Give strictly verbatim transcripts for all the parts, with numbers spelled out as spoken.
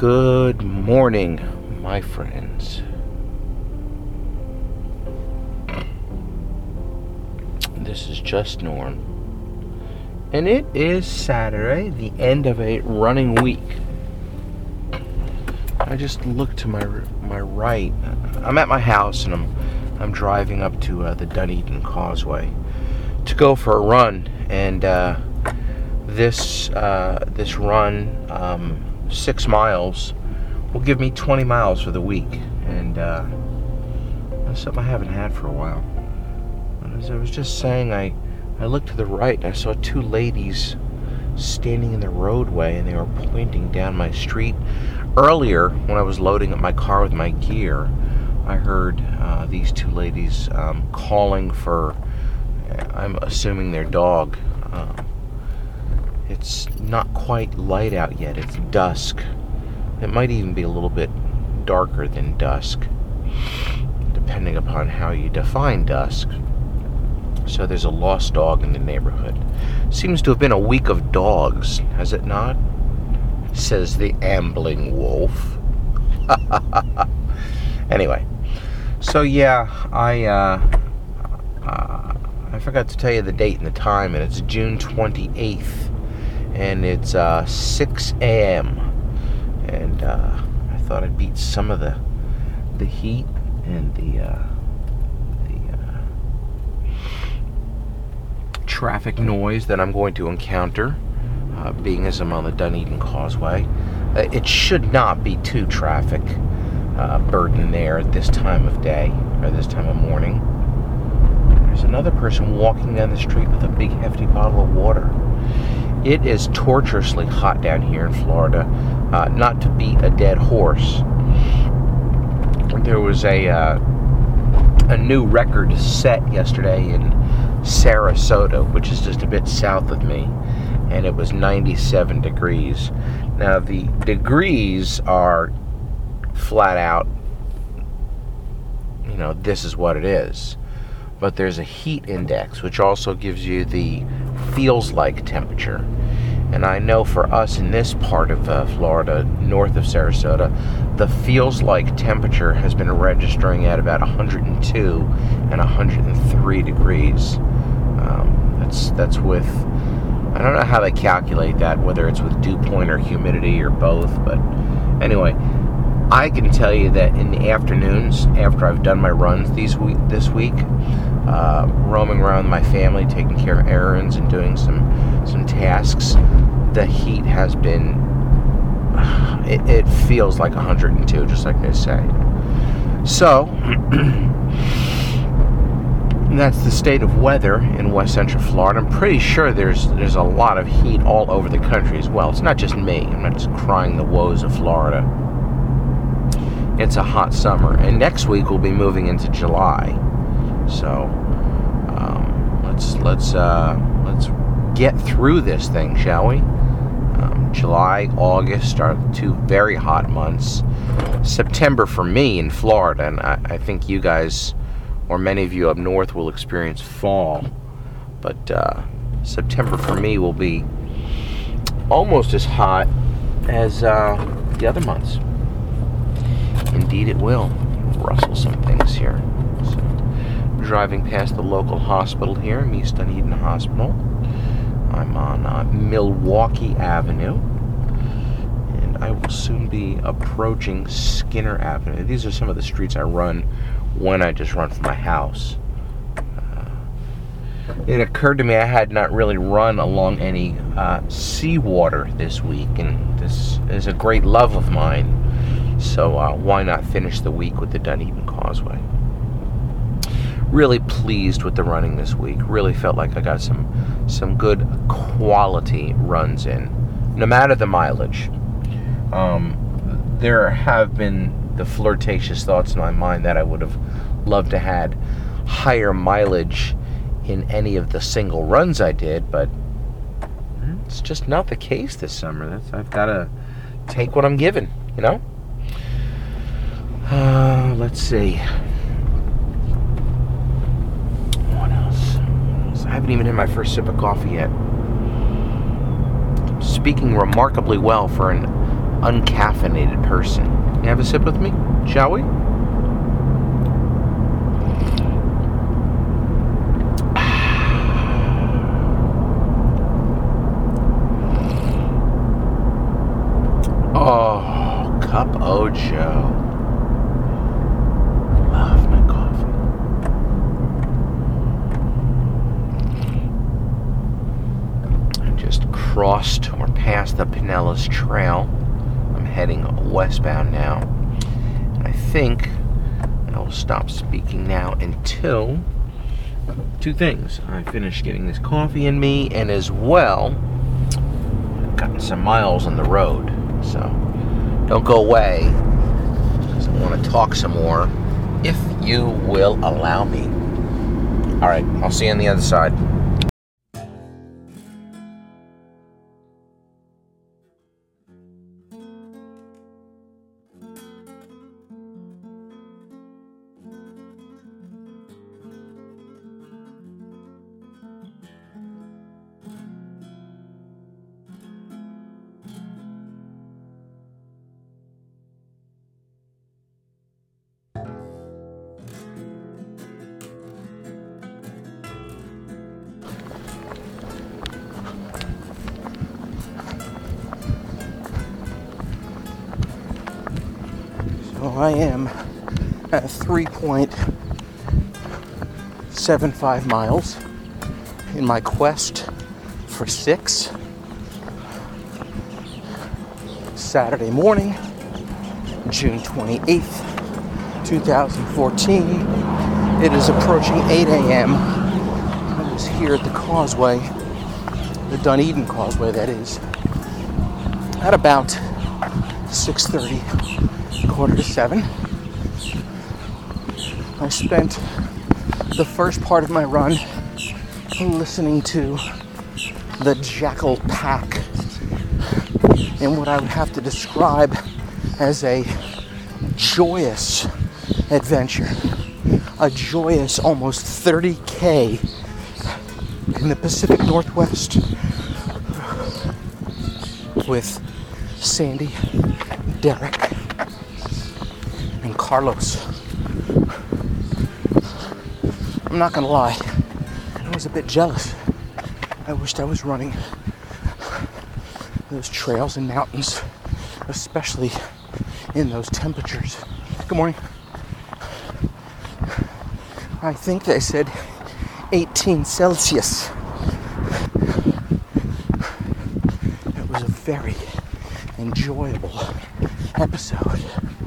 Good morning, my friends. This is Just Norm, and it is Saturday, the end of a running week. I just looked to my my right. I'm at my house, and I'm I'm driving up to uh, the Dunedin Causeway to go for a run, and uh, this uh, this run, um, six miles, will give me twenty miles for the week, and uh, that's something I haven't had for a while. As I was just saying, I, I looked to the right and I saw two ladies standing in the roadway, and they were pointing down my street. Earlier, when I was loading up my car with my gear, I heard uh, these two ladies um, calling for, I'm assuming, their dog. Um, it's not quite light out yet. It's dusk. It might even be a little bit darker than dusk, depending upon how you define dusk. So there's a lost dog in the neighborhood. Seems to have been a week of dogs, has it not? Says the ambling wolf. Anyway, so yeah, I uh, uh, I forgot to tell you the date and the time, and it's June twenty-eighth, and it's uh, six a.m. And uh, I thought I'd beat some of the the heat and the uh, traffic noise that I'm going to encounter, uh, being as I'm on the Dunedin Causeway. Uh, it should not be too traffic uh, burden there at this time of day, or this time of morning. There's another person walking down the street with a big hefty bottle of water. It is torturously hot down here in Florida, uh, not to beat a dead horse. There was a uh, a new record set yesterday in Sarasota, which is just a bit south of me, and it was ninety-seven degrees. Now, the degrees are flat out, you know, this is what it is. But there's a heat index, which also gives you the feels like temperature. And I know for us in this part of uh, Florida, north of Sarasota, the feels like temperature has been registering at about one hundred two and one hundred three degrees. Um, that's that's with, I don't know how they calculate that, whether it's with dew point or humidity or both, but anyway, I can tell you that in the afternoons, after I've done my runs these week, this week, uh, roaming around with my family, taking care of errands and doing some, some tasks, the heat has been, it, it feels like one hundred two, just like they say. So, that's the state of weather in West Central Florida. I'm pretty sure there's there's a lot of heat all over the country as well. It's not just me. I'm not just crying the woes of Florida. It's a hot summer, and next week we'll be moving into July. So um, let's let's uh, let's get through this thing, shall we? Um, July, August are two very hot months. September for me in Florida, and I, I think you guys, or many of you up north, will experience fall. But uh, September for me will be almost as hot as uh, the other months. Indeed it will. Rustle some things here. So, driving past the local hospital here, East Dunedin Hospital. I'm on uh, Milwaukee Avenue, and I will soon be approaching Skinner Avenue. These are some of the streets I run when I just run from my house. Uh, it occurred to me I had not really run along any uh, seawater this week, and this is a great love of mine. So uh, why not finish the week with the Dunedin Causeway? Really pleased with the running this week. Really felt like I got some some good quality runs in, no matter the mileage. Um, there have been the flirtatious thoughts in my mind that I would have loved to had higher mileage in any of the single runs I did, but it's just not the case this summer. That's, I've got to take what I'm given, you know? Uh, let's see. What else? I haven't even had my first sip of coffee yet. Speaking remarkably well for an uncaffeinated person. You have a sip with me, shall we? Oh, cup o' joe. Love my coffee. I just crossed or passed the Pinellas Trail. I'm heading westbound now. And I think I will stop speaking now until two things. I finish getting this coffee in me, and as well, I've gotten some miles on the road. So don't go away, because I want to talk some more, if you will allow me. All right, I'll see you on the other side. So I am at three point seven five miles in my quest for six. Saturday morning, June twenty-eighth, twenty fourteen. It is approaching eight a.m. I was here at the causeway, the Dunedin Causeway, that is, at about six thirty, quarter to seven. I spent the first part of my run listening to the Jackal Pack in what I would have to describe as a joyous adventure. A joyous almost thirty K in the Pacific Northwest with Sandy, Derek, and Carlos. I'm not gonna lie, I was a bit jealous. I wished I was running those trails and mountains, especially in those temperatures. Good morning. I think they said eighteen Celsius. It was a very enjoyable episode.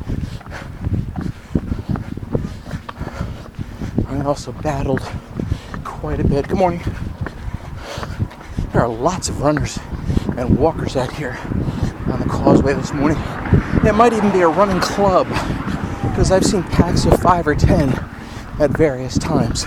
I also battled quite a bit. Good morning. There are lots of runners and walkers out here on the causeway this morning. It might even be a running club, because I've seen packs of five or ten at various times.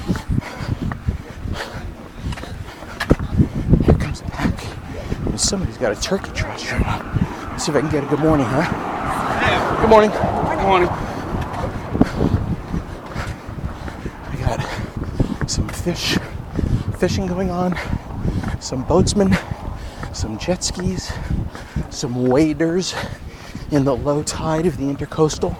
Here comes the pack. And somebody's got a turkey trot shirt on. Let's see if I can get a good morning, huh? Good morning. Good morning. I got some fish, fishing going on, some boatsmen, some jet skis, some waders in the low tide of the Intercoastal.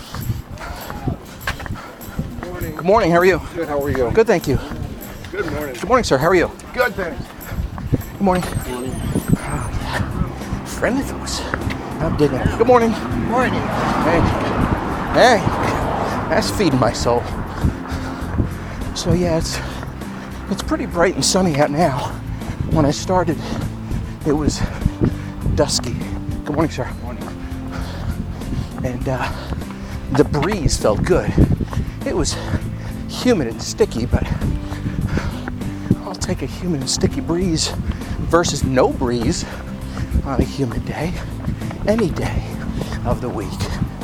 Good morning. Good morning, how are you? Good, how are you? Good, thank you. Good morning. Good morning, sir, how are you? Good, thanks. Good morning. Good morning. Oh, yeah. Friendly folks. I'm digging it. Good morning. Morning. Hey. Hey. That's feeding my soul. So yeah, it's it's pretty bright and sunny out now. When I started, it was dusky. Good morning, sir. Good morning. And uh, the breeze felt good. It was humid and sticky, but I'll take a humid and sticky breeze versus no breeze on a humid day, any day of the week.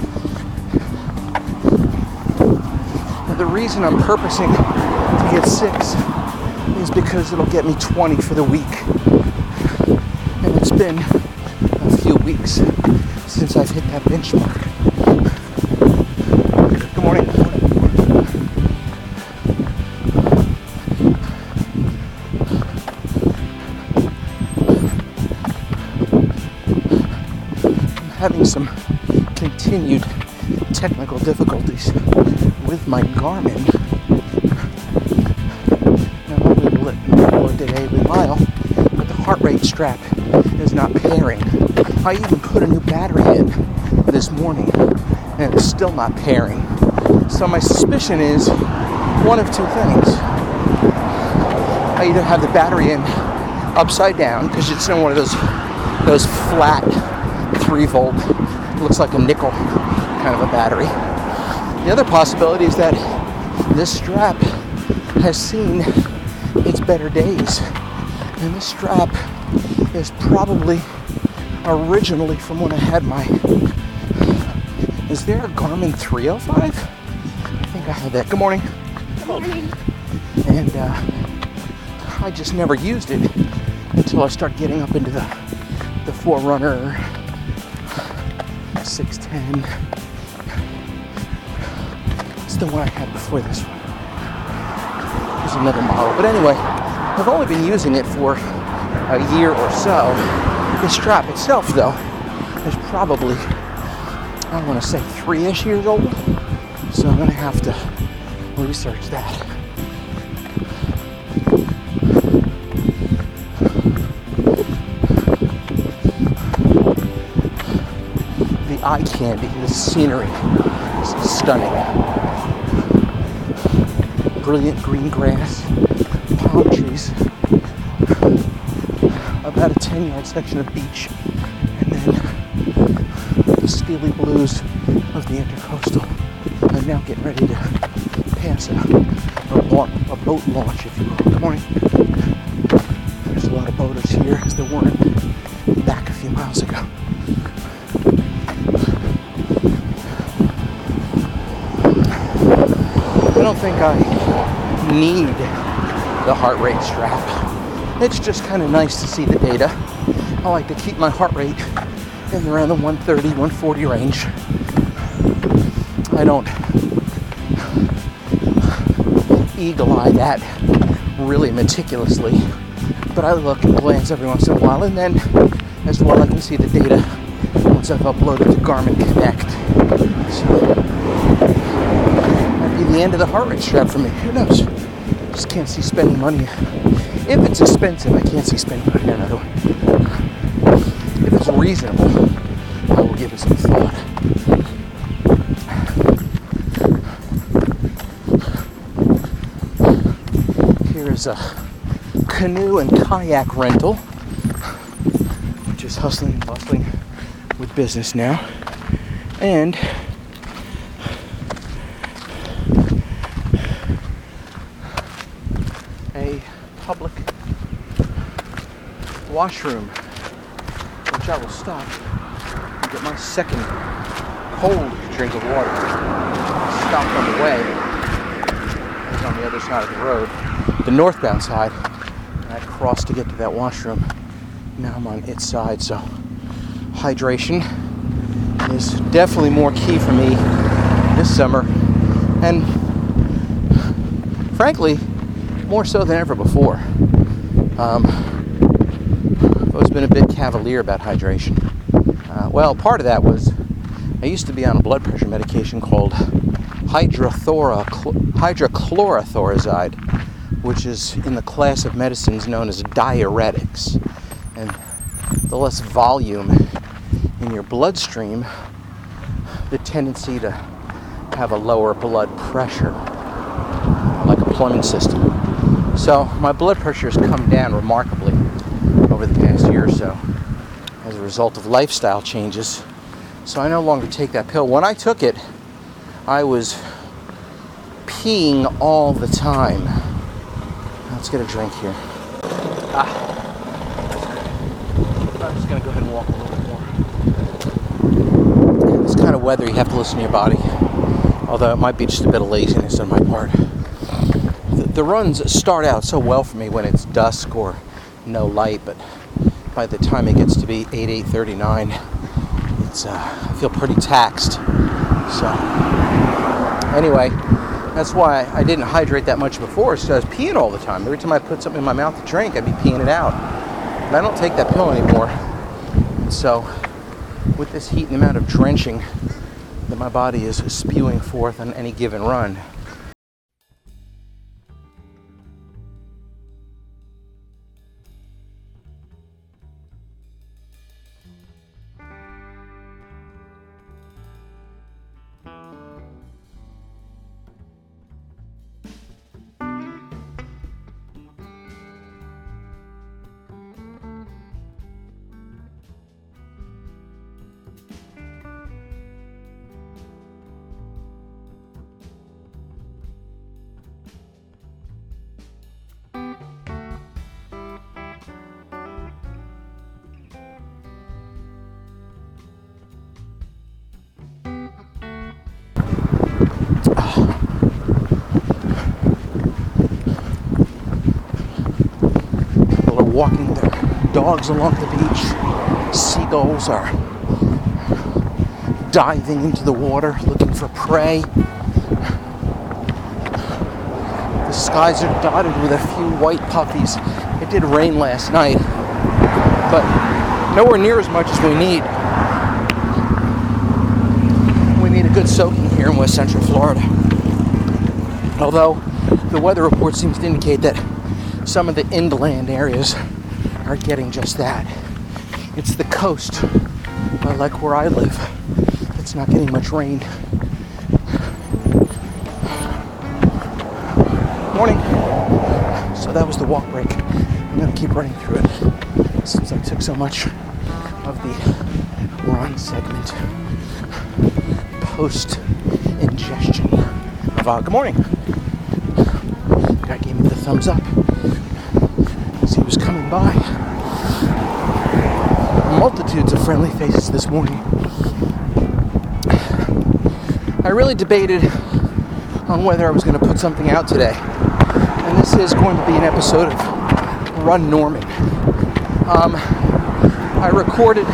Now, the reason I'm purposing to get six is because it'll get me twenty for the week. And it's been a few weeks since I've hit that benchmark. Good morning. having some continued technical difficulties with my Garmin. Not only will it record the daily mile, but the heart rate strap is not pairing. I even put a new battery in this morning, and it's still not pairing. So my suspicion is one of two things. I either have the battery in upside down, because it's in one of those those flat three volt, looks like a nickel kind of a battery. The other possibility is that this strap has seen its better days, and this strap is probably originally from when I had my, is there a Garmin three oh five? I think I had that. Good morning. Good morning. And uh, I just never used it until I started getting up into the, the Forerunner six ten. It's the one I had before this one. There's another model. But anyway, I've only been using it for a year or so. The strap itself, though, is probably, I want to say, three-ish years old. So I'm going to have to research that. The eye candy, the scenery is stunning. Brilliant green grass, palm trees, about a ten yard section of beach, and then the steely blues of the Intercoastal. I'm now getting ready to pass a, a, a boat launch, if you will. Good morning. There's a lot of boaters here, as there weren't back a few miles ago. I don't think I need the heart rate strap. It's just kind of nice to see the data. I like to keep my heart rate in around the one thirty, one forty range. I don't eagle eye that really meticulously, but I look and glance every once in a while, and then as well I can see the data once I've uploaded to Garmin Connect. So the end of the heart rate strap for me. Who knows? Just can't see spending money. If it's expensive, I can't see spending money on another one. If it's reasonable, I will give it some thought. Here's a canoe and kayak rental, which is hustling and bustling with business now. And a public washroom, which I will stop and get my second cold drink of water. Stopped on the way. It's on the other side of the road, the northbound side. And I crossed to get to that washroom. Now I'm on its side, so hydration is definitely more key for me this summer, and frankly, more so than ever before. Um, I've always been a bit cavalier about hydration. Uh, well, part of that was I used to be on a blood pressure medication called hydrothora, hydrochlorothiazide, which is in the class of medicines known as diuretics. And the less volume in your bloodstream, the tendency to have a lower blood pressure, like a plumbing system. So my blood pressure has come down remarkably over the past year or so as a result of lifestyle changes. So I no longer take that pill. When I took it, I was peeing all the time. Let's get a drink here. Ah. I'm just going to go ahead and walk a little bit more. This kind of weather, you have to listen to your body. Although it might be just a bit of laziness on my part. The, the runs start out so well for me when it's dusk or no light, but by the time it gets to be eight, eight thirty-nine, it's, uh, I feel pretty taxed. So, anyway, that's why I didn't hydrate that much before, so I was peeing all the time. Every time I put something in my mouth to drink, I'd be peeing it out. And I don't take that pill anymore. And so, with this heat and the amount of drenching that my body is spewing forth on any given run. Walking their dogs along the beach. Seagulls are diving into the water looking for prey. The skies are dotted with a few white puppies. It did rain last night, but nowhere near as much as we need. We need a good soaking here in West Central Florida. Although the weather report seems to indicate that some of the inland areas are getting just that. It's the coast, uh, like where I live, it's not getting much rain. Morning. So that was the walk break. I'm gonna keep running through it since I took so much of the run segment post ingestion of uh, good morning. Guy gave me the thumbs up as he was coming by. Multitudes of friendly faces this morning. I really debated on whether I was going to put something out today, and this is going to be an episode of Run Norman. Um, I recorded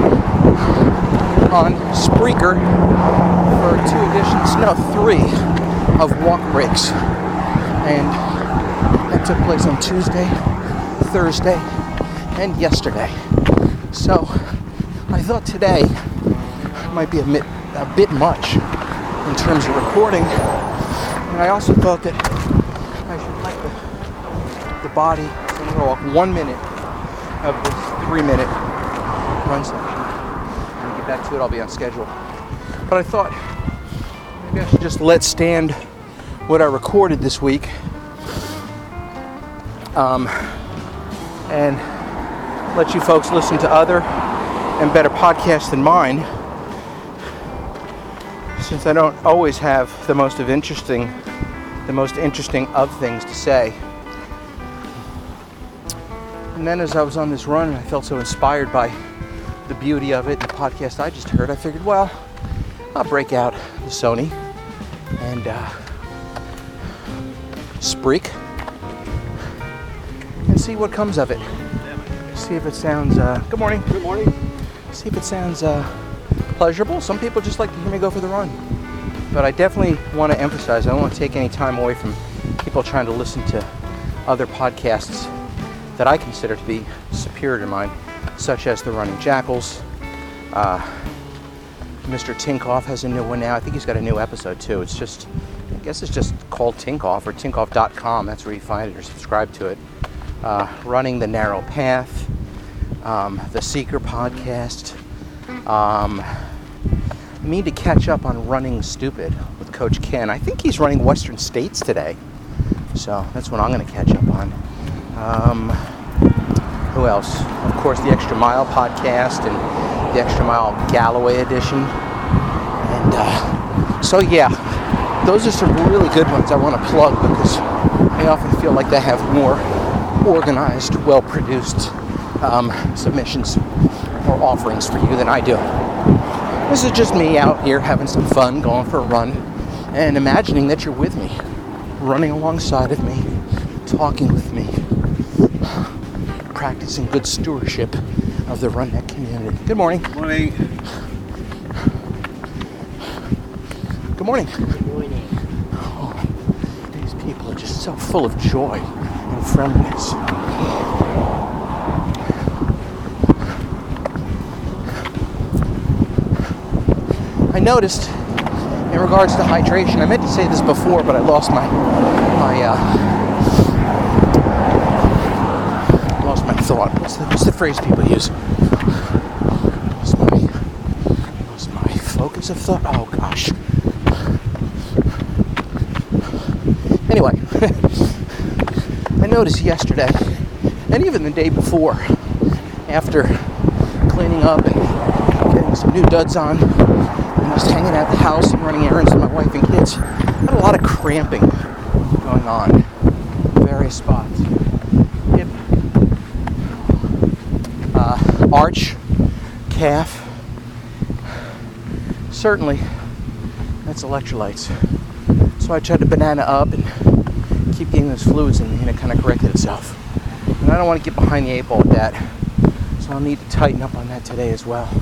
on Spreaker for two editions, no, three of walk breaks, and that took place on Tuesday, Thursday, and yesterday. So I thought today might be a bit, a bit much in terms of recording, and I also thought that I should let the, the body, so I'm going to walk one minute of this three minute run section. When I get back to it, I'll be on schedule. But I thought maybe I should just let stand what I recorded this week, um, and let you folks listen to other and better podcasts than mine, since I don't always have the most of interesting, the most interesting of things to say. And then as I was on this run and I felt so inspired by the beauty of it, the podcast I just heard, I figured, well, I'll break out the Sony and uh, Spreak and see what comes of it. See if it sounds, uh, good morning. Good morning. See if it sounds uh, pleasurable. Some people just like to hear me go for the run. But I definitely want to emphasize, I don't want to take any time away from people trying to listen to other podcasts that I consider to be superior to mine, such as the Running Jackals. Uh, Mister Tinkoff has a new one now. I think he's got a new episode too. It's just, I guess it's just called Tinkoff or tinkoff dot com. That's where you find it or subscribe to it. Uh, Running the Narrow Path, um, the Seeker podcast. Um, I need to catch up on Running Stupid with Coach Ken. I think he's running Western States today, so that's what I'm going to catch up on. Um, who else? Of course, the Extra Mile podcast and the Extra Mile Galloway edition. And uh, so, yeah, those are some really good ones I want to plug because I often feel like they have more organized, well-produced um, submissions or offerings for you than I do. This is just me out here having some fun, going for a run, and imagining that you're with me, running alongside of me, talking with me, practicing good stewardship of the Runneck community. Good morning. Good morning. Good morning. Good morning. Oh, these people are just so full of joy and friendliness. I noticed in regards to hydration, I meant to say this before, but I lost my my uh, lost my thought. What's the, what's the phrase people use? Lost my lost my focus of thought. Oh gosh. Anyway, I noticed yesterday, and even the day before, after cleaning up and getting some new duds on, and just hanging at the house and running errands with my wife and kids, I had a lot of cramping going on in various spots. Hip, uh, arch, calf. Certainly, that's electrolytes. So I tried to banana up and keep getting those fluids in, and it kind of corrected itself. And I don't want to get behind the eight ball with that, so I'll need to tighten up on that today as well.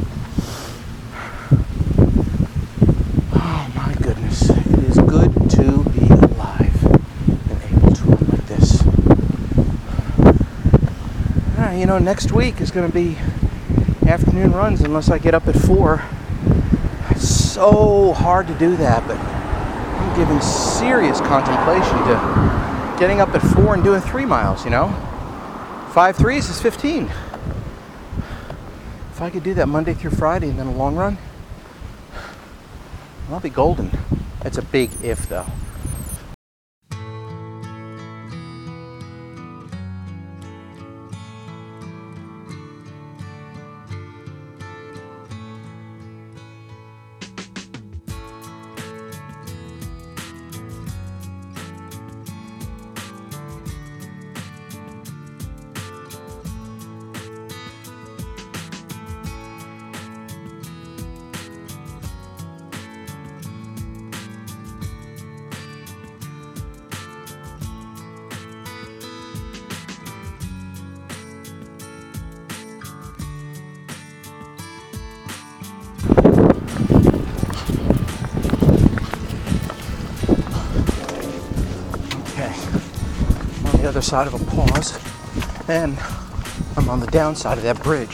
Oh my goodness, it is good to be alive and able to run like this. Uh, you know, next week is going to be afternoon runs unless I get up at four. It's so hard to do that, but I'm giving serious contemplation to getting up at four and doing three miles, you know? Five threes is fifteen. If I could do that Monday through Friday and then a long run, I'll be golden. That's a big if, though. The other side of a pause, and I'm on the downside of that bridge.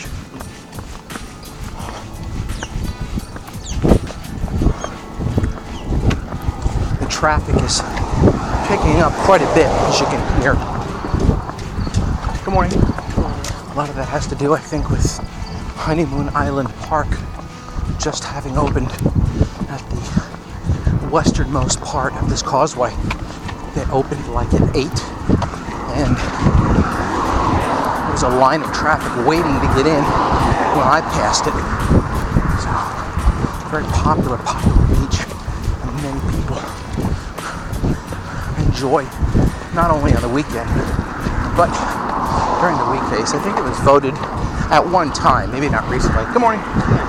The traffic is picking up quite a bit, as you can hear. Good morning. A lot of that has to do, I think, with Honeymoon Island Park just having opened at the westernmost part of this causeway. They opened like at eight. And there was a line of traffic waiting to get in when I passed it. So, very popular, popular beach, and many people enjoy, not only on the weekend, but during the weekdays. I think it was voted at one time, maybe not recently. Good morning.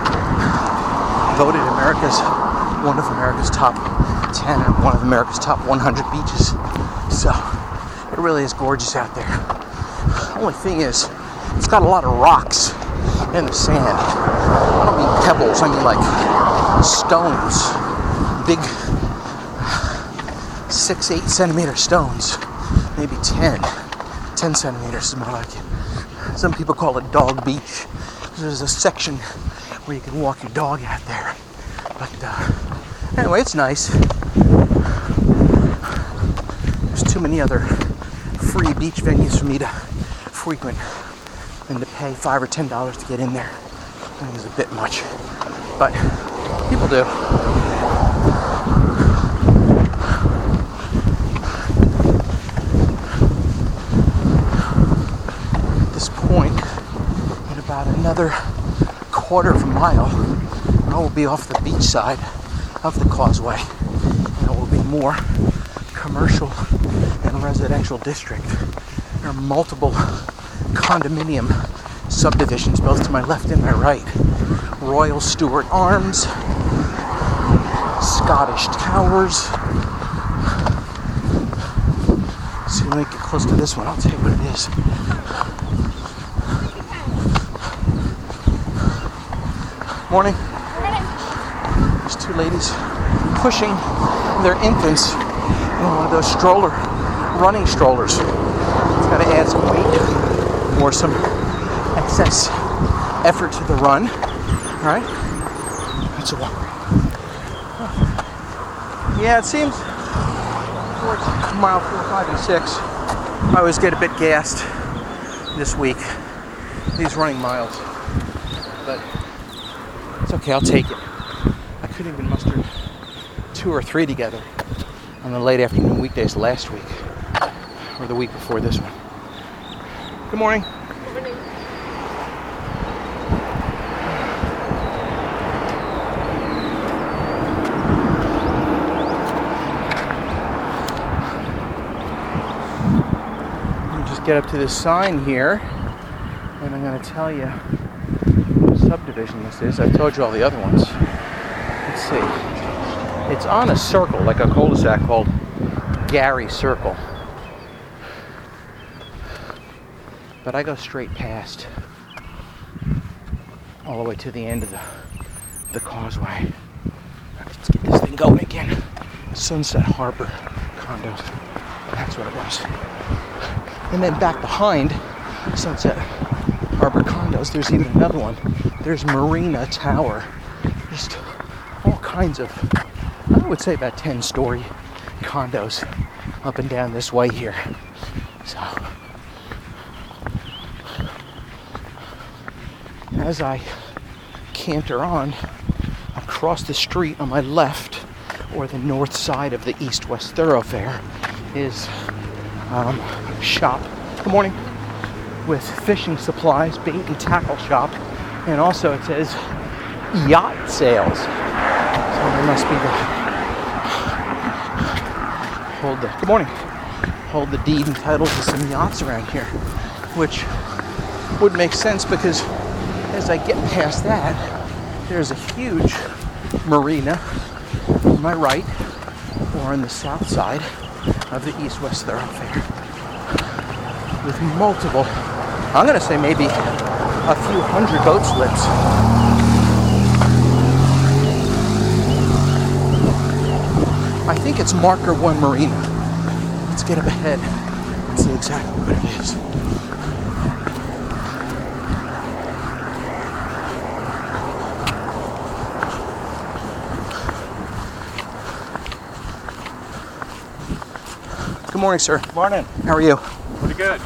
Voted America's, one of America's top ten and one of America's top one hundred beaches. So, it really is gorgeous out there. The only thing is, it's got a lot of rocks in the sand. I don't mean pebbles, I mean like stones. Big six, eight centimeter stones. Maybe ten. Ten centimeters is more like it. Some people call it Dog Beach. There's a section where you can walk your dog out there. But uh, anyway, it's nice. There's too many other free beach venues for me to frequent than to pay five or ten dollars to get in there. I think it's a bit much, but people do. At this point, in about another quarter of a mile, I will be off the beach side of the causeway, and it will be more commercial and residential district. There are multiple condominium subdivisions both to my left and my right. Royal Stuart Arms, Scottish Towers. See, let me get close to this one. I'll tell you what it is. Morning. There's two ladies pushing their infants in one of those stroller, running strollers. It's got to add some weight or some excess effort to the run. All right? That's a walk. Yeah, it seems towards mile four, five, and six, I always get a bit gassed this week, these running miles. But it's okay, I'll take it. I couldn't even muster two or three together on the late afternoon weekdays last week, or the week before this one. Good morning. Good morning. Just get up to this sign here, and I'm going to tell you what subdivision this is. I told you all the other ones. Let's see. It's on a circle, like a cul-de-sac called Gary Circle. But I go straight past, all the way to the end of the, the causeway. Let's get this thing going again. Sunset Harbor condos. That's what it was. And then back behind Sunset Harbor condos, there's even another one. There's Marina Tower. Just all kinds of, I would say about ten story condos up and down this way here. So, as I canter on, across the street on my left, or the north side of the east-west thoroughfare, is um, shop. Good morning. With fishing supplies, bait and tackle shop, and also it says yacht sales. So there must be the hold the good morning. Hold the deed and title to some yachts around here, which would make sense because as I get past that, there's a huge marina on my right, or on the south side of the east-west thoroughfare, with multiple, I'm going to say maybe a few hundred boat slips. I think it's Marker One Marina. Let's get up ahead and see exactly what it is. Good morning, sir. Morning. How are you? Pretty good.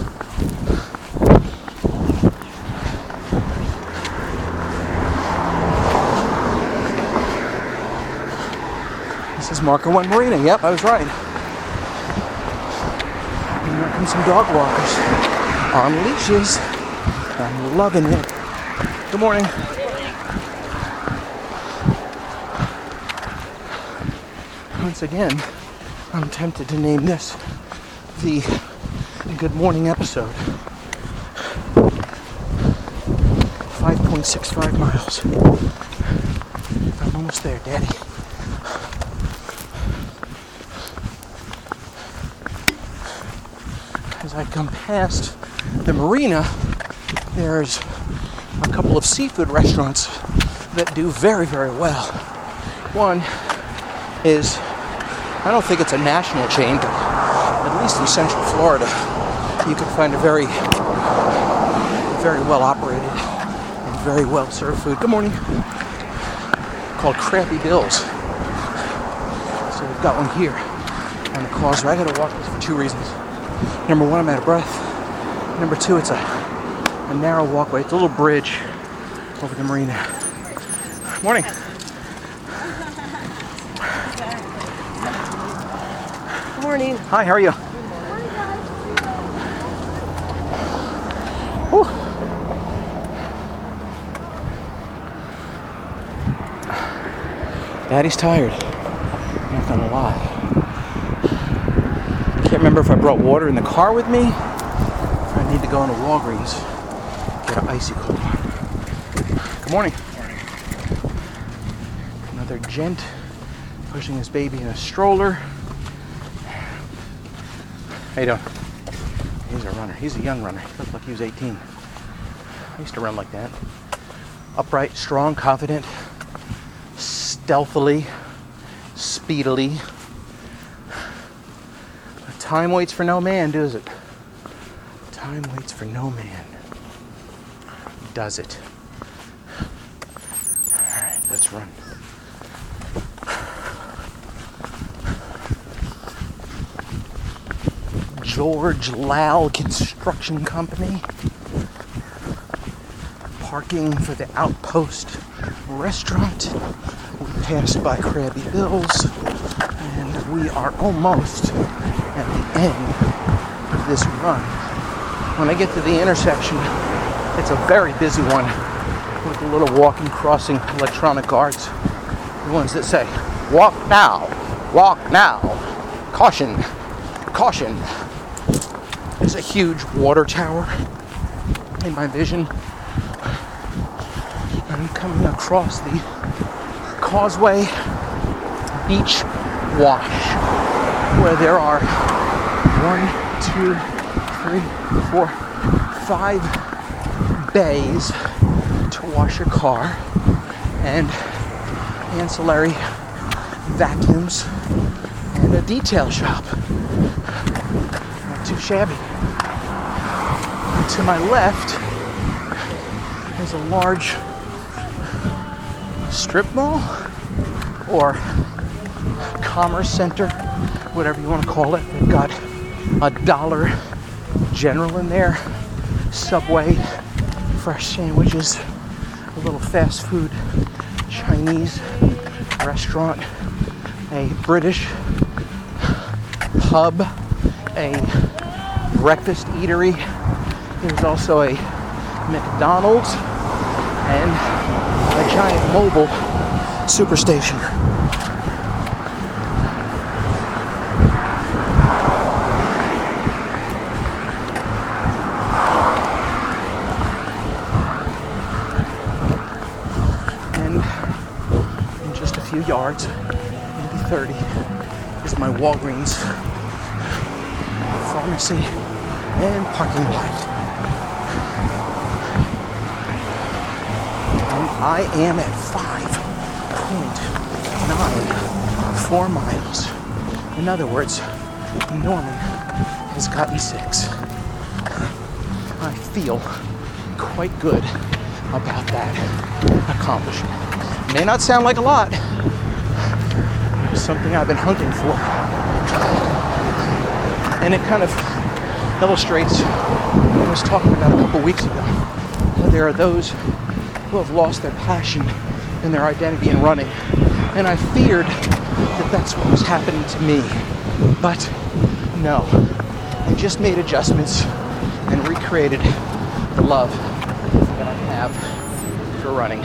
This is Marker One Marina. Yep, I was right. And here come some dog walkers on leashes. I'm loving it. Good morning. Once again, I'm tempted to name this the Good Morning episode. five point six five miles. I'm almost there, Daddy. As I come past the marina, there's a couple of seafood restaurants that do very, very well. One is, I don't think it's a national chain, but at least in Central Florida, you can find a very, very well operated and very well served food. Good morning. Called Crappy Bill's. So we've got one here on the causeway. I gotta walk this for two reasons. Number one, I'm out of breath. Number two, it's a, a narrow walkway. It's a little bridge over the marina. Morning. Good morning. Hi, how are you? Whew. Daddy's tired. I'm not gonna lie. I can't remember if I brought water in the car with me. I need to go into Walgreens, get an icy cold one. Good morning. Another gent pushing his baby in a stroller. How you doing? He's a runner. He's a young runner. He looked like he was eighteen. I used to run like that. Upright, strong, confident, stealthily, speedily. But time waits for no man, does it? Time waits for no man. Does it? Alright, let's run. George Lal Construction Company. Parking for the Outpost restaurant. We passed by Krabby Bill's, and we are almost at the end of this run. When I get to the intersection, it's a very busy one with the little walking, crossing electronic guards. The ones that say, walk now, walk now, caution, caution. There's a huge water tower in my vision. I'm coming across the Causeway Beach Wash, where there are one, two, three, four, five bays to wash your car, and ancillary vacuums, and a detail shop. Not too shabby. And to my left is a large strip mall or commerce center, whatever you want to call it. They've got a Dollar General in there, Subway, fresh sandwiches, a little fast food Chinese restaurant, a British pub, a breakfast eatery. There's also a McDonald's and a giant mobile superstation. And in just a few yards, maybe thirty, is my Walgreens pharmacy and parking lot. I am at five point nine four miles. In other words, Norman has gotten six. I feel quite good about that accomplishment. May not sound like a lot. It's something I've been hunting for. And it kind of illustrates what I was talking about a couple weeks ago. There are those who have lost their passion and their identity in running. And I feared that that's what was happening to me. But no, I just made adjustments and recreated the love that I have for running.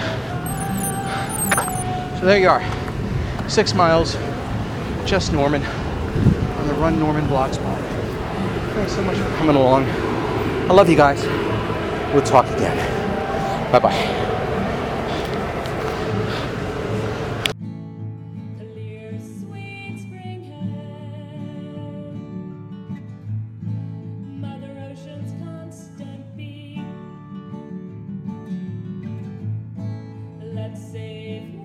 So there you are, six miles, just Norman, on the Run Norman Blogspot. Thanks so much for coming along. I love you guys. We'll talk again. Bye-bye. Let's save